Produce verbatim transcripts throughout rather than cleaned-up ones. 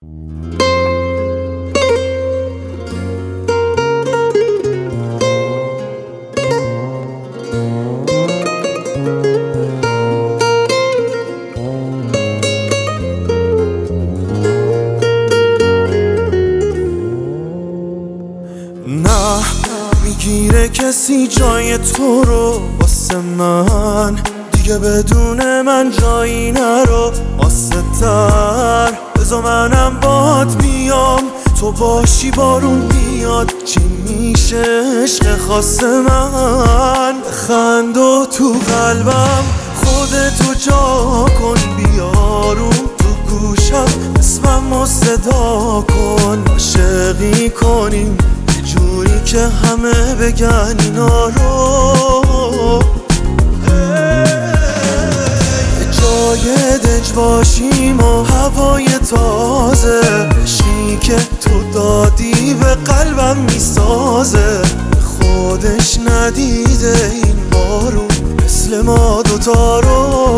نه میگیره کسی جای تو رو واسه من، دیگه بدون من جایی نرو واسه تر. بذار منم باد بیام تو باشی بارون بیاد، چی میشه عشق خاص من؟ خند و تو قلبم خودتو جا کن، بیارون تو گوشم اسممو صدا کن، عاشقی کنیم جوری که همه بگن اینا رو. جای دنج باشیم و هوای تازه، عشقی که تو دادی به قلبم میسازه، خودش ندیده این بارو مثل ما دوتا رو.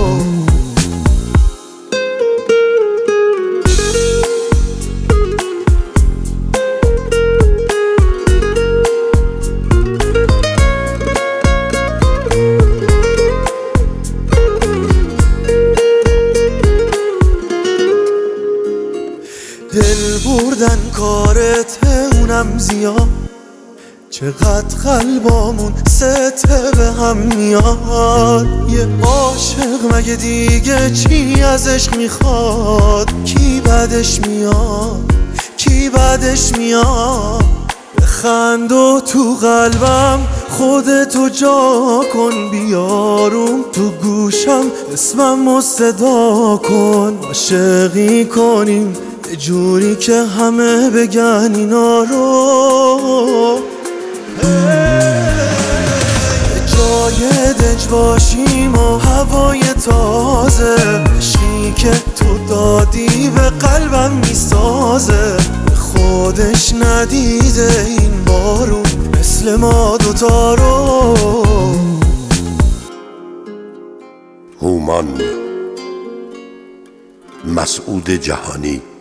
دل بردن کارت اونم زیاد، چقدر قلبامون سته به هم میاد. یه عاشق مگه دیگه چی از عشق میخواد؟ کی بعدش میاد؟ کی بعدش میاد؟ بخند و تو قلبم خودتو جا کن، بیارم تو گوشم اسممو صدا کن، عاشقی کنیم یه جوری که همه بگن اینا رو. جای دنج باشیم و هوای تازه، عشقی که تو دادی به قلبم میسازه، خودش ندیده این بارو مثل ما دوتا رو. هومان مسعود جهانی